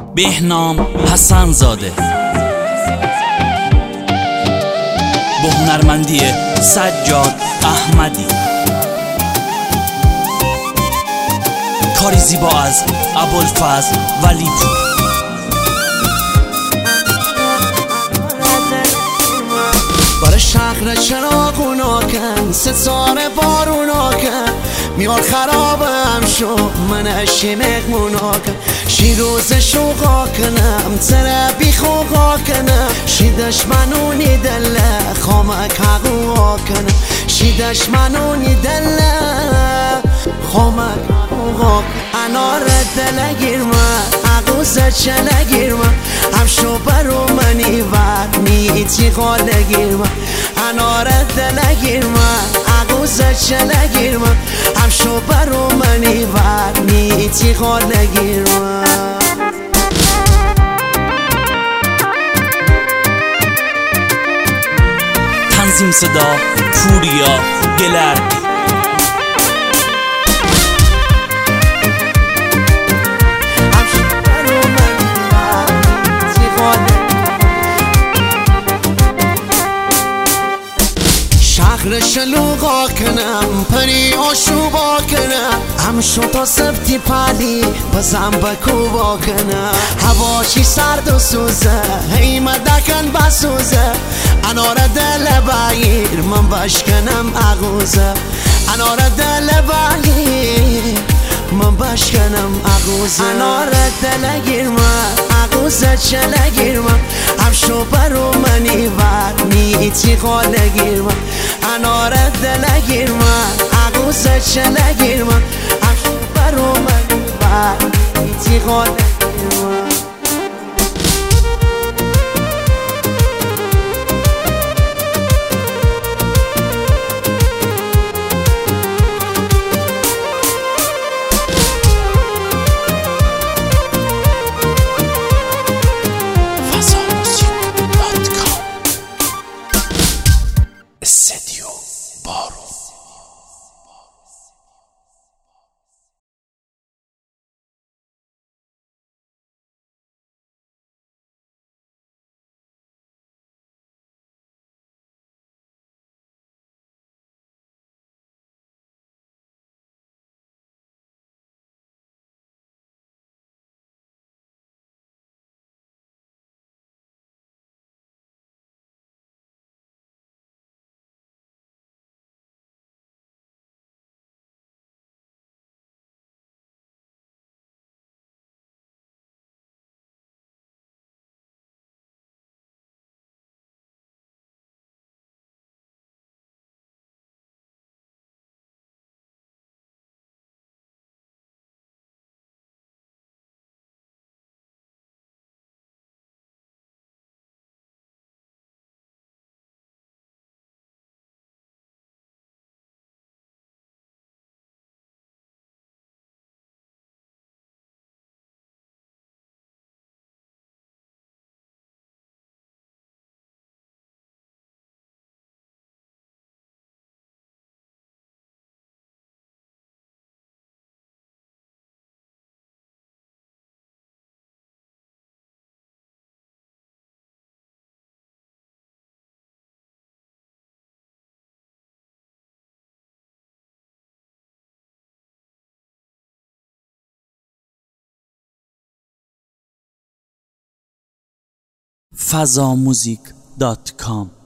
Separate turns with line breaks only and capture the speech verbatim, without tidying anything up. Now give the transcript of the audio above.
بهنام حسن زاده با هنرمندی سجاد احمدی. کاری زیبا از ابوالفضل ولیپور.
بار شهر چراغونا کن، ستاره بارونا کن، میار خرابم شو من اشی مهمونا کن. شی روز شوقا کنم تره بی خوقا کنم، شی دشمنونی دله خامک حقوقا کنم. شی دشمنونی دله خامک حقوقا کنم. انار دل گیرمه عقوزه چله گیرمه، هم شو برو منی ور نیتی خاله گیرمه. انار دل گیرمه عقوزه چله گیرمه، هم شو برو منی ور نیتی خاله گیرمه.
تنظیم صدا پوریا گلردی.
شهر شلوغا کنم پری آشوبا کنم، هم شو تا سبتی پالی بزن بکوبا کنم. هواشی سرد و سوزه هی مدکن بسوزه، انار دل بگیر من بشکنم عقوزه. انار دل بگیر من بشکنم عقوزه. انار دل گیرمه عقوزه چله گیرمه، هم شو برو منی ور نیتی خاله گیرمه. انار دل گیرمه عقوزه چله گیرمه، هم شو برو منی ور نیتی خاله گیرمه.
استدیو بارو. فضا موزیک دات کام